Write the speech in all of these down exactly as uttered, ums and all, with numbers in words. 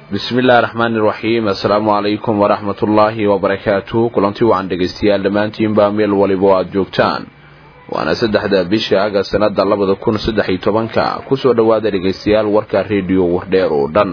بسم الله الرحمن الرحيم السلام عليكم ورحمة الله وبركاته كلنتي وعن دقيستيال دمانتين باميل وليبواد جوكتان وانا سدح دا بيشا اغا سند اللبدا كون سدحي طبانكا كسو دوادا دقيستيال وركا ريديو ورديرو دن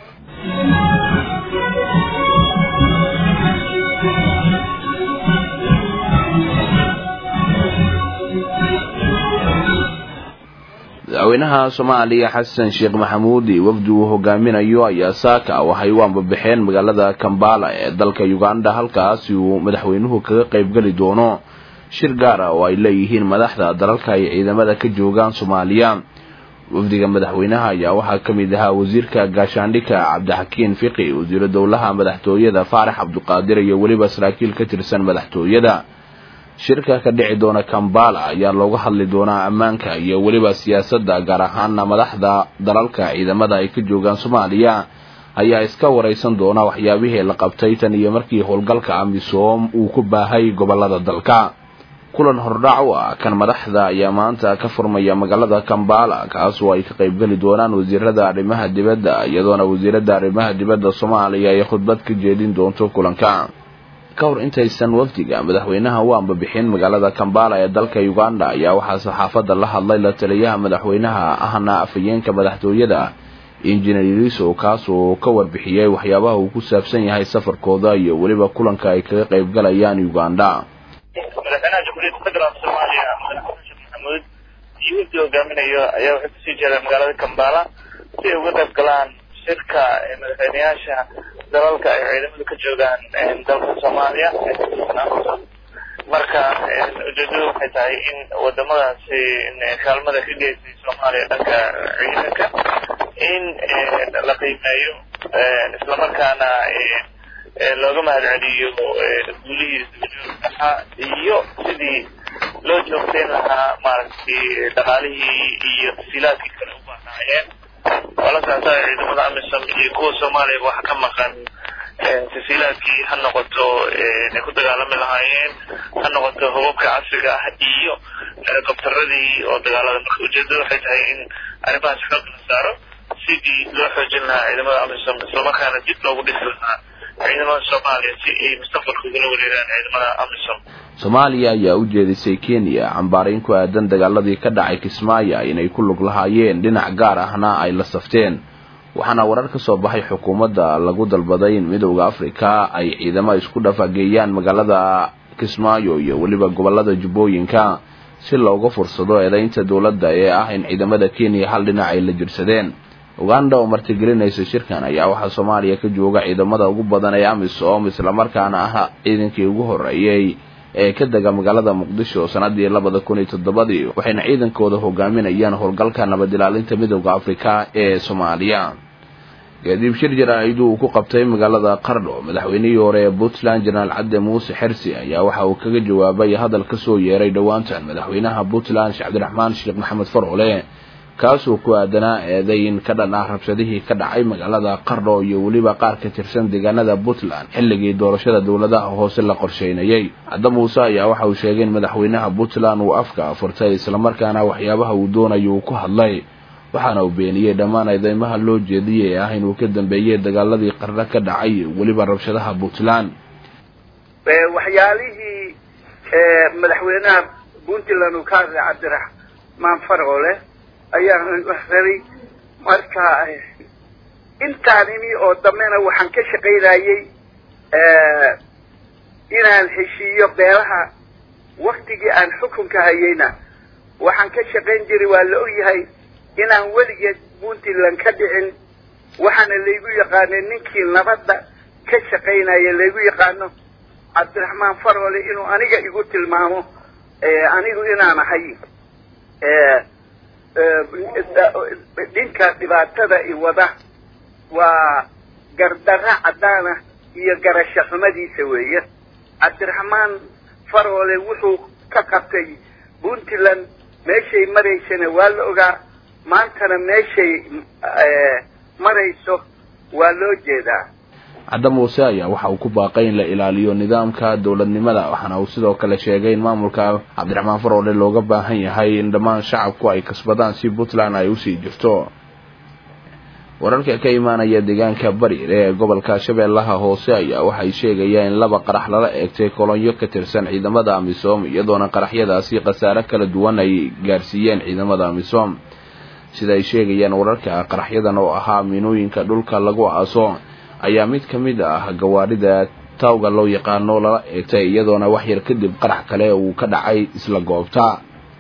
madaxweynaha Soomaaliya Xasan Sheekh Maxamuud wafdi uu hogaaminayo ayaa saaka waxay u ambabixeen magaalada Kampala ee dalka Uganda halkaas uu madaxweynuhu kaga qayb gali doono shir gaar ah oo ay leeyihiin madaxda dalalka ay ciidamada ka joogaan Soomaaliya. wafdiga madaxweynaha ayaa waxaa kamid ahaa wasiirka gaashaandhigga Cabdixakiin Fiqi, wasiirka dowlaha madaxtooyada Faarax Cabduqaadir iyo waliba saraakiil ka tirsan madaxtooyada. shirka ka dhici doona Kampala ayaa looga hadli doonaa ammaanka iyo waliba siyaasadda gaar ahaan madaxda dalalka ciidamada ay ka joogaan Soomaaliya ayaa iska wareysan doona waxyaabihii la qabtay tan iyo markii howlgalka AMISOM uu ku baahay gobolada dalka. kulan hordhac ah kan madaxda ayaa maanta ka furmaya magaalada Kampala kaas oo ay ka qayb gali doonaan wasiirada arrimaha dibadda iyadoona wasiirada arrimaha dibadda Soomaaliya ay khudbad ka jeedin doonto kulanka. kahor intaysan wafdiga madaxweynaha u ambabixin magaalada Kampala ee dalka Uganda ayaa waxaa saxaafadda la hadlay la taliyaha madaxweynaha ahna afayeenka madaxtooyada Engineer Riso kaas oo ka warbixiyay waxyaabaha uu ku saabsan yahay safarkooda iyo waliba kulanka ay kaga qayb galayaan Uganda. madaxweynaha Jamhuuriyadda Federaalka Soomaaliya Xasan Maxamuud iyo hogaaminayo ayaa wuxuu ku sii jeeday magaalada Kampala si ay uga qayb galaan shirka madaxweynayaasha dalalka ay ciidamada ka joogaan dalka Soomaaliya. marka ujeedadu waxay tahay in wadamadaasi kaalmada ka geysay Soomaaliya dhanka ciidanka in la qiimeeyo isla markaana looga mahadceliyo guulihiisa iyo sidii loo joogteyn lahaa maaragtay dhaqaalihii iyo tasiilaadkii kale u baahnaayeen. wala saasa ciidamada AMISOM iyo kuwa Soomaaliya wax ka maqan tasiilaadkii ha noqoto inay ku dagaalami lahaayeen ha noqoto hubabka casriga ah iyo helikobtaradii oo dagaalada. marka ujeedadu waxay tahay in arrimahaas xoog la saaro sidii loo xoojin lahaa ciidamada AMISOM isla markaana dib loogu dhisi lahaa ciidamada Soomaaliya si ay mustaqbalka ugula wareegaan ciidamada AMISOM. Soomaaliya ayaa u jeedisay Kenya cambaarayn ku aadan dagaaladii ka dhacay Kismaayo inay ku lug lahaayeen dhinac gaar ahna ay la safteen. waxaana warar ka soo baxay xukuumadda lagu dalbaday in midowga Afrika ay ciidamo isku dhafageeyaan magaalada Kismaayo iyo waliba gobolada Jubbooyinka si looga fursado eedaynta dawladda ee ah in ciidamada Kenya hal dhinac ay la jirsadeen. Uganda oo martigelinaysa shirkan ayaa waxa Soomaaliya ka jooga ciidamada ugu badan ee AMISOM isla markaana ah ciidankii ugu horeeyay ee ka daga magaalada Muqdisho sanadii laba kun iyo toddoba waxayna ciidankooda hogaaminayaan howlgalka nabad ilaalinta midowga Afrika ee Soomaaliya. kadib shir jaraa'id uu ku qabtay magaalada Qardho madaxweynihii hore ee Puntland General Cabdi Muuse Xirsi ayaa waxa uu kaga jawaabay hadal ka soo yeeray dhawaantan madaxweynaha Puntland Cabdiraxmaan Sheekh Maxamed Faroole kaas oo ku aadanaa eedayn ka dhan ah rabshadihii ka dhacay magaalada Qardho iyo waliba qaar ka tirsan deegaanada Puntland xilligii doorashada dawladaha hoose la qorsheynayay. Cabdi Muuse ayaa waxa uu sheegay in madaxweynaha Puntland uu afka furtay isla markaana waxyaabaha uu doonayo uu ku hadlay waxaana uu beeniyay dhammaan eedeymaha loo jeediyay ah inuu ka dambeeyay dagaaladii Qardho ka dhacay waliba rabshadaha Puntland. waxyaalihii madaxweynaha Puntland uu ka hadlay Cabdiraxmaan Faroole ayaan waxray marka intaanimi oo damena waxaan ka shaqaynayay inaan heshiiyo beelaha waqtigii aan xukunka hayayna waxaan ka shaqayn jiray waa la ogyahay inaan weligeed Puntland ka dhicin waxaana laygu yaqaanay ninkii nabadda ka shaqaynaya laygu yaqaano Cabdiraxmaan Faroole inuu aniga igu tilmaamo anigu inaan ahay dinka dhibaatada i wada waa gardarra cadaana iyo garasho xumadiisa weeye. Cabdiraxmaan Faroole wuxuu ka qabtay Puntland meeshay maraysana waa la ogaa maantana meeshay marayso waa loo jeedaa. Cabdi Muuse ayaa waxa uu ku baaqay in la ilaaliyo nidaamka dawladnimada waxaana uu sidoo kale sheegay in maamulka Cabdiraxmaan Faroole looga baahan yahay in dhammaan shacabku ay kasbadaan si Puntland ay u sii jirto. wararka ka imaanaya deegaanka Bariir ee gobolka Shabeellaha Hoose ayaa waxay sheegayaan in laba qarax lala eegtay kolonyo ka tirsan ciidamada AMISOM iyadoona qaraxyadaasi khasaare kala duwan ay gaarsiiyeen ciidamada AMISOM sida ay sheegayaan wararka qaraxyadan oo ahaa minooyinka dhulka lagu aaso ayaa mid kamid ah gawaarida tawga loo yaqaano lala eegtay iyadoona wax yar kadib qarax kale uu ka dhacay isla goobta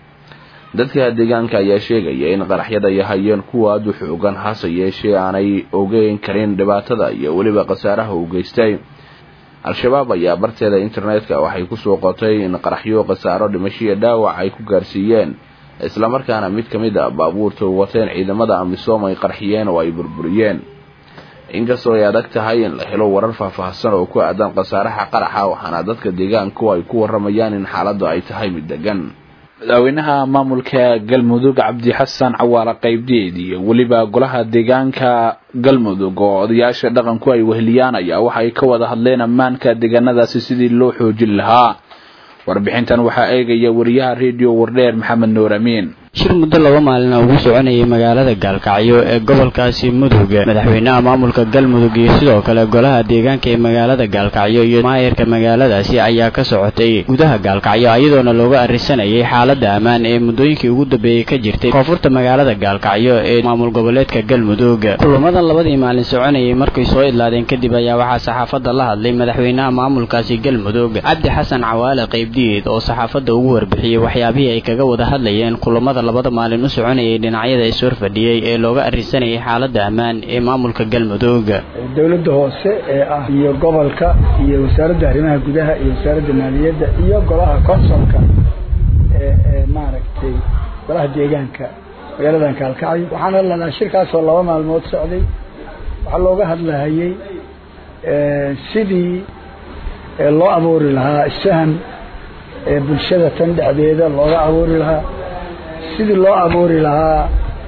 dadka deegaanka ayaa sheegaya in qaraxyada ay hayeen kuwa aad u xoogan hase yeeshee aanay ogeyn karin dhibaatada iyo waliba khasaaraha uu geystay al-shabaab ayaa barteeda internetka waxay ku soo qotay in qaraxyo khasaaro dhimasho dhaawac ay ku gaarsiiyeen isla markaana mid kamid ah baabuurta wateen ciidamada AMISOM ay qarxiyeen oo ay burburiyeen inkastoo ay adag tahay in la helo warar faahfaahsan oo ku aadan khasaaraha qaraxa waxaana dadka deegaanku ay ku waramayaan in xaaladdu ay tahay mid degan madaxweynaha maamulka Galmudug Cabdi Xasan Cawaale Qaybdiid iyo waliba golaha deegaanka Galmudug oo odayaasha dhaqanku ay weheliyaan ayaa waxay ka wada hadleen ammaanka deegaanadaasi sidii loo xoojin lahaa warbixintan waxaa eegaya wariyaha radio Wardheer Maxamed Nuur Amiin shir muddo laba maalin ugu soconayay magaalada Gaalkacyo ee gobolkaasi Mudug madaxweynaha maamulka Galmudug iyo sidoo kale golaha deegaanka ee magaalada Gaalkacyo iyo maayirka magaaladaasi ayaa ka socotay gudaha Gaalkacyo iyadoona looga arisanayay xaaladda ammaan ee muddooyinkii ugu dambeeyay ka jirtay koonfurta magaalada Gaalkacyo ee maamul goboleedka Galmudug kulamadan labadii maalin soconayay markay soo idlaadeen kadib ayaa waxaa saxaafadda la hadlay madaxweynaha maamulkaasi Galmudug Cabdi Xasan Cawaale Qaybdiid oo saxaafadda ugu warbixiyay waxyaabihii ay kaga wada hadlayeen kulamada labada maalin u soconayay dhinacyada ay soo fadhiyay ee looga arisanayay xaaladda ammaan ee maamulka Galmudug dawladda hoose ee ah iyo gobolka iyo wasaaradda arrimaha gudaha iyo wasaaradda maaliyadda iyo golaha konsolka ee ee maaragtay golaha deegaanka magaalada Gaalkacyo waxaana la shirkaas oo laba maalmood socday waxa looga hadlayay ee sidii loo abuuri lahaa isfahan ee bulshada tan dhexdeeda looga abuuri lahaa sidii loo abuuri lahaa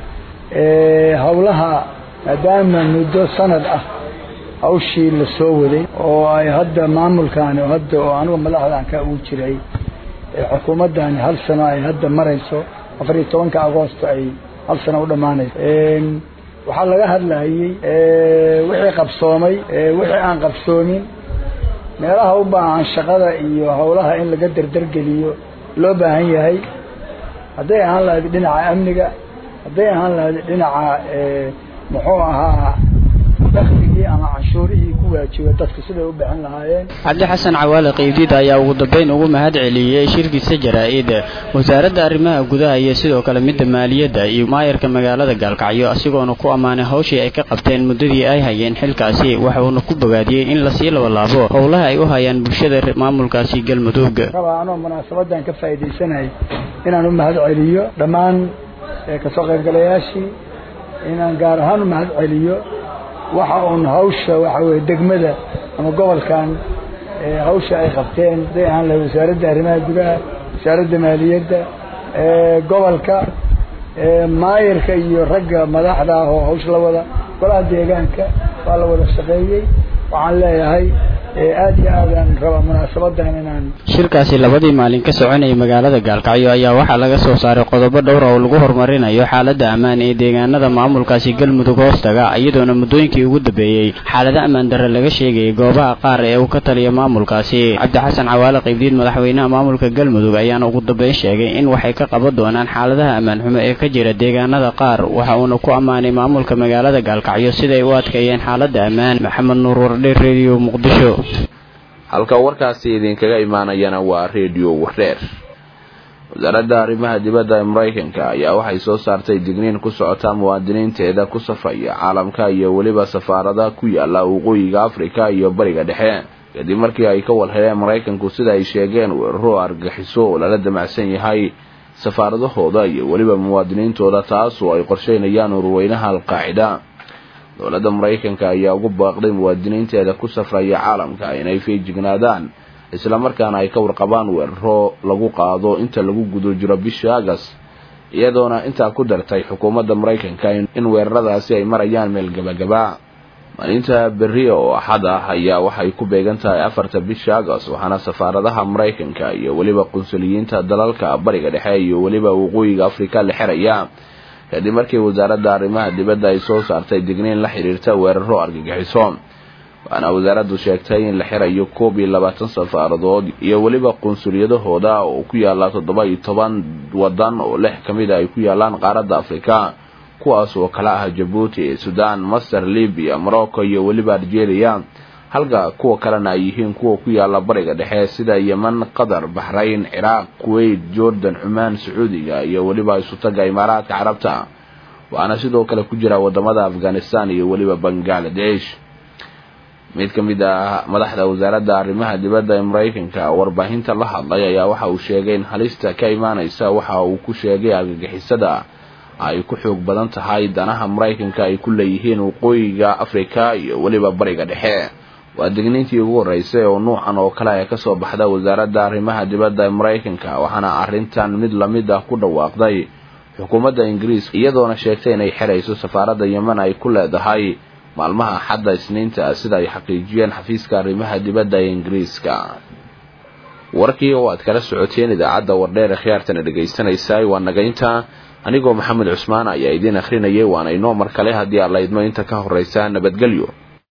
ee hawlaha maadaama muddo sanad ah hawshii la soo waday oo ay hadda maamulkaani hadda oo anigu madaxdan ka ugu jiray ee xukuumaddaani hal sano ay hadda marayso afar iyo tobanka Agoosto ay hal sano u dhamaanayso ee waxa laga hadlayay ee wixii qabsoomay ee wixii aan qabsoomin meelaha u baahan shaqada iyo hawlaha in laga dardargeliyo loo baahan yahay haday aan la dhinaca amniga haday aan la dhinaca ee muxuu ahaa dakhliga ama cashuurihii ku waajibay dadka sida u bixin lahaayeen Cabdi Xasan Cawaale Qaybdiid ayaa ugu dambeyn ugu mahad celiyay shirkiisa jaraa'id wasaaradda arrimaha gudaha iyo sidoo kale midda maaliyadda iyo maayirka magaalada Gaalkacyo asigoona ku amaanay hawshii ay ka qabteen muddadii ay hayeen xilkaasi waxa uu ku bogaadiyay in la sii laabo howlaha ay u hayaan bulshada maamulkaasi Galmudug kabaano munaasabadan ka faa'iideysanahay inaan u mahad celiyo dhammaan ka soo qaybgalayaashii inaan gaar ahaan u mahad celiyo waxa uu hawsha waxa weey degmada ama gobolkan ee hawsha ay qabteen deegaan la wasaaradda arrimaha gudaha wasaaradda maaliyadda ee gobolka ee maayirka iyo ragga madaxda oo hawsha la wada golaha deegaanka waa la wada shaqeeyay waxaan leeyahay ee aad iyo aad aan raba munaasabadan inaan shirkaasi labadii maalin ka soconayay magaalada Gaalkacyo ayaa waxa laga soo saaray qodobo dhowr ah oo lagu horumarinayo xaaladda ammaan ee deegaanada maamulkaasi Galmudug hoostaga iyadoona muddooyinkii ugu dambeeyay xaaladda ammaan darro laga sheegay goobaha qaar ee uu ka taliyo maamulkaasi Cabdi Xasan Cawaale Qaybdiid madaxweynaha maamulka Galmudug ayaana ugu dambeyn sheegay in waxay ka qaban doonaan xaaladaha ammaan xumo ee ka jira deegaanada qaar waxa uu ku amaanay maamulka magaalada Gaalkacyo sida ay u adkeeyeen xaaladda ammaan Maxamed Nuur Wardheer Radio Muqdisho halka warkaasi idinkaga imaanayana waa radio Wardheer wasaaradda arrimaha dibadda ee Mareykanka ayaa waxay soo saartay digniin ku socota muwaadiniinteeda ku safaya caalamka iyo waliba safaarada ku yaala waqooyiga Afrika iyo bariga dhexe kadib markii ay ka walheleen Mareykanku sida ay sheegeen weeraro argaxiso oo lala damacsan yahay safaaradahooda iyo waliba muwaadiniintooda taas oo ay qorsheynayaan ururweynaha Al-Qaacida dowladda Mareykanka ayaa ugu baaqday muwaadiniinteeda ku safraya caalamka inay feejignaadaan isla markaana ay ka warqabaan weeraro lagu qaado inta lagu gudo jiro bisha August iyadoona inta ku dartay xukuumadda Mareykanka in weeraradaasi ay marayaan meel gabagaba maalinta berri oo axad ah ayaa waxay ku beegan tahay afarta bisha August waxaana safaaradaha Mareykanka iyo waliba qunsuliyiinta dalalka bariga dhexe iyo waliba waqooyiga Afrika la xiraya kadib markii wasaaradda arrimaha dibadda ay soo saartay digniin la xiriirta weeraro argagixiso. waana wasaaraddu sheegtay in la xirayo koob iyo labaatan safaaradood iyo weliba qunsuliyadahooda oo ku yaala toddoba iyo toban wadan oo lix ka mid ah ay ku yaalaan qaaradda Afrika, kuwaas oo kala ah Djibouti, Sudan, Masar, Libya, Morocco iyo weliba Algeria, halka kuwa kalena ay yihiin kuwa ku yaala bariga dhexe sida Yemen, Qatar, Bahrain, Iraq, Kuwait, Jordan, Oman, Sacuudiga iyo weliba Sultanka Imaaraadka Carabta. waana sidoo kale ku jira wadamada Afghanistan iyo weliba Bangladesh. mid ka mid ah madaxda wasaaradda arrimaha dibadda ee Mareykanka warbaahinta la hadlay ayaa waxa uu sheegay in halista ka imaanaysa waxa uu ku sheegay argagixisada ay ku xoog badan tahay danaha Mareykanka ay ku leeyihiin waqooyiga Afrika iyo weliba bariga dhexe. waa digniintii ugu horeysay oo noocan oo kale ah ka soo baxda wasaaradda arrimaha dibadda ee Mareykanka, waxaana arrintan mid la mid ah ku dhawaaqday xukuumadda Ingiriiska iyadoona sheegtay inay xirayso safaaradda Yemen ay ku leedahay maalmaha xadda Isniinta sida ay xaqiijiyeen xafiiska arrimaha dibadda ee Ingiriiska. warkii oo aad kala socoteen idaacadda Wardheer khiyaartana dhageysanaysaa waa nagaynta anigoo Maxamed Cusmaan ayaa idin akhrinayay, waana inoo mar kale haddii aad la idmo inta ka horeysa nabadgelyo.